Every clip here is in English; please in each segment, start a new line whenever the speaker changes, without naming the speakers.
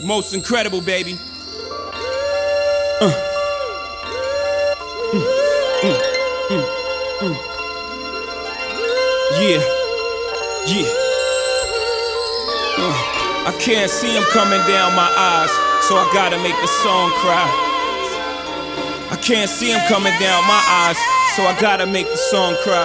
Most incredible, baby. Yeah, yeah. I can't see him coming down my eyes, so I gotta make the song cry. I can't see him coming down my eyes, so I gotta make the song cry.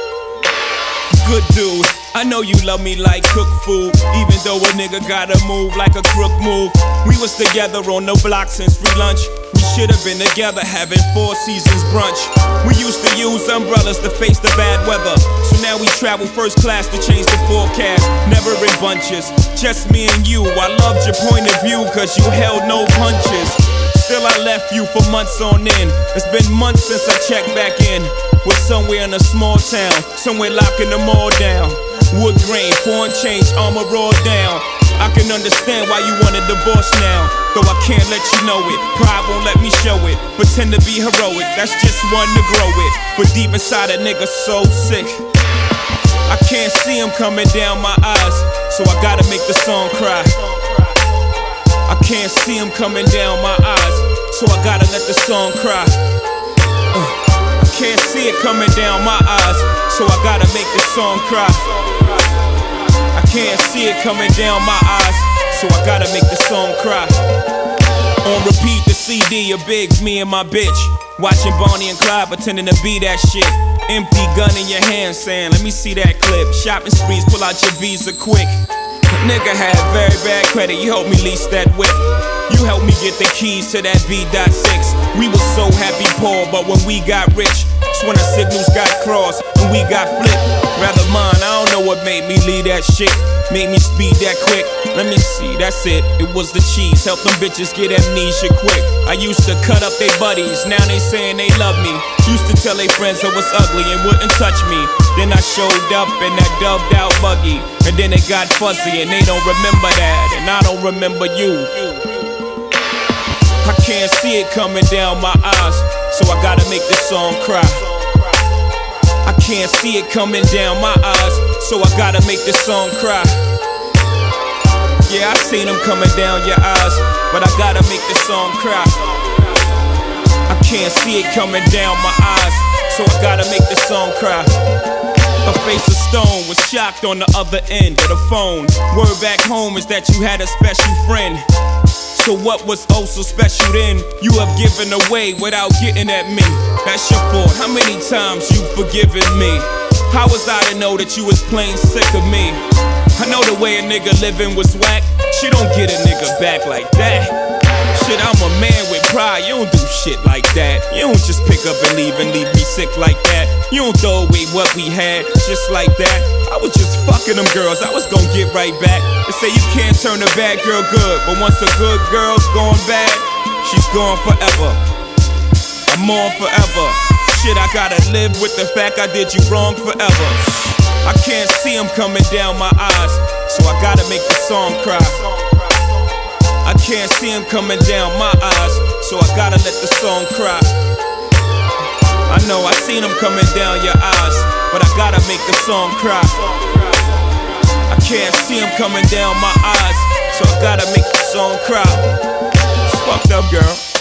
Good dude, I know you love me like cook food, even though a nigga gotta move like a crook move. We was together on the block since free lunch. We should've been together having Four Seasons brunch. We used to use umbrellas to face the bad weather, so now we travel first class to change the forecast. Never in bunches, just me and you. I loved your point of view cause you held no punches. Still I left you for months on end. It's been months since I checked back in. We're somewhere in a small town, somewhere locking them all down. Wood grain, foreign change, armor all down. I can understand why you want a divorce now, though I can't let you know it. Pride won't let me show it. Pretend to be heroic, that's just one to grow it. But deep inside a nigga so sick, I can't see him coming down my eyes, so I gotta make the song cry. I can't see him coming down my eyes, so I gotta let the song cry. I can't see it coming down my eyes, so I gotta make the song cry. I can't see it coming down my eyes, so I gotta make the song cry. On repeat the CD of Biggs, me and my bitch, watching Bonnie and Clyde pretending to be that shit. Empty gun in your hand saying, let me see that clip. Shopping sprees, pull out your Visa quick. Nigga had very bad credit, you helped me lease that whip. You helped me get the keys to that V.6. We was so happy poor, but when we got rich, that's when our signals got crossed and we got flipped. Rather mine, I don't know what made me leave that shit, made me speed that quick. Let me see, that's it, it was the cheese. Help them bitches get amnesia quick. I used to cut up they buddies, now they saying they love me. Used to tell they friends I was ugly and wouldn't touch me. Then I showed up in that dubbed out buggy, and then it got fuzzy and they don't remember that, and I don't remember you. I can't see it coming down my eyes, so I gotta make this song cry. I can't see it coming down my eyes, so I gotta make this song cry. Yeah, I seen them coming down your eyes, but I gotta make this song cry. I can't see it coming down my eyes, so I gotta make this song cry. Her face of stone was shocked on the other end of the phone. Word back home is that you had a special friend. So what was oh so special then? You have given away without getting at me. That's your fault, how many times you forgiven me? How was I to know that you was plain sick of me? I know the way a nigga living was whack. She don't get a nigga back like that. Shit, I'm a man with pride, you don't do shit like that. You don't just pick up and leave me sick like that. You don't throw away what we had just like that. I was just fucking them girls, I was gonna get right back. They say you can't turn a bad girl good, but once a good girl's gone bad, she's gone forever. I'm on forever. Shit, I gotta live with the fact I did you wrong forever. I can't see him coming down my eyes, so I gotta make the song cry. I can't see him coming down my eyes, so I gotta let the song cry. I know I seen him coming down your eyes, but I gotta make the song cry. I can't see him coming down my eyes, so I gotta make the song cry. It's fucked up, girl.